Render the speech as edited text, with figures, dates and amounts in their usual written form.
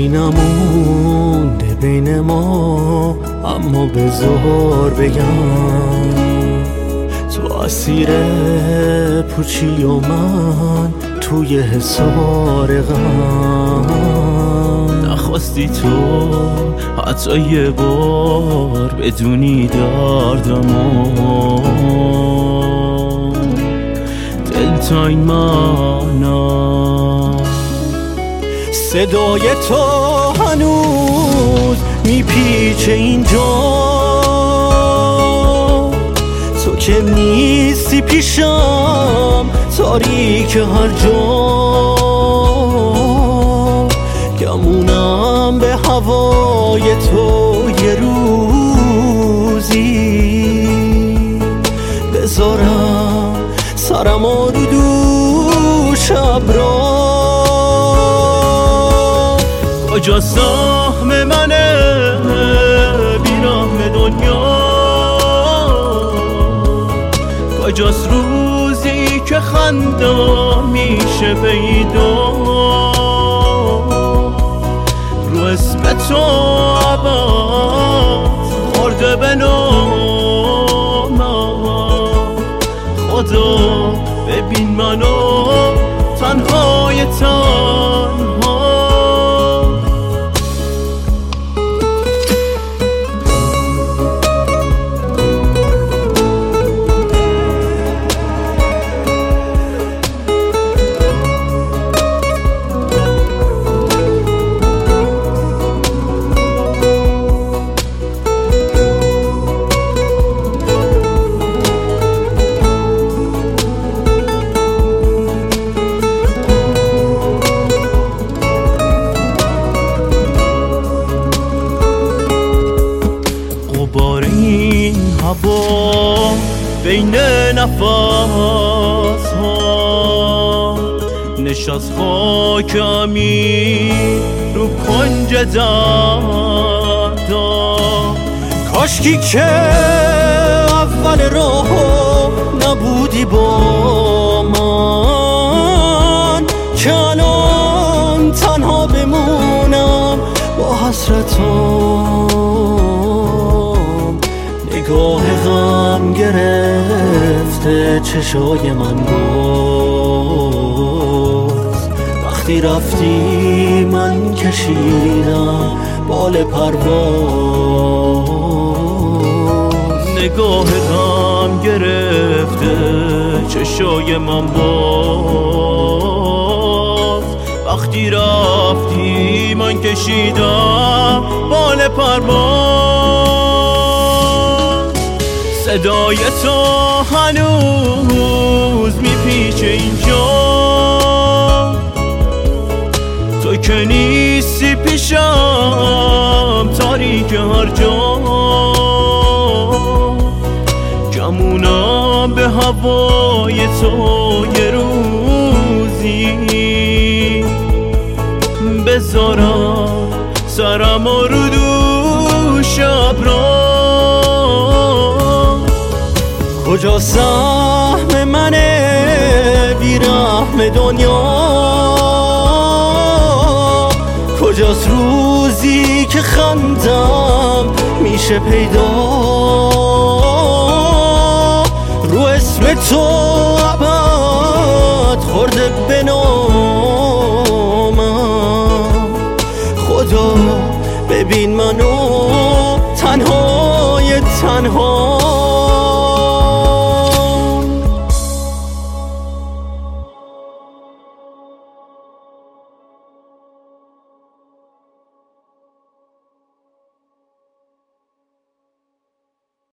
چیزی نمونده بین ما، اما بذار بگم تو اسیر پوچی و من توی حصار غم. نخواستی تو حتی یه بار بدونی دردمو، دل تا این منم. صدای تو هنوز میپیچه اینجا، تو که نیستی پیشم، تاریک هر جا. گمونم به هوای تو یه روزی، بذارم سرم رو دوش ابرا. کجا سهم منه بیرحم دنیا، کجاست روزی که خندم میشه پیدا. رو اسم تو عباد خورده به نامم، خدا ببین منو تنهای تنها. بار این هوا بین نفس ها نشست خاکمی رو کنج دردا. کاشکی که اول راهو نبودی با من، که الان تنها بمونم با حسرتم. نگاه غم گرفته چشای من باز، وقتی رفتی من کشیدم بال پرواز. نگاه غم گرفته چشای من باز، وقتی رفتی من کشیدم بال پرواز. صدای تو هنوز میپیچه اینجا، تو که نیستی پیشم، تاریک هر جا. گمونم به هوای تو یه روزی، بذارم سرم رو دوش ابرا. کجا سهم منه بیرحم دنیا، کجاست روزی که خندم میشه پیدا. رو اسم تو ابد خورده به نامم، خدا ببین منو تنهای تنها.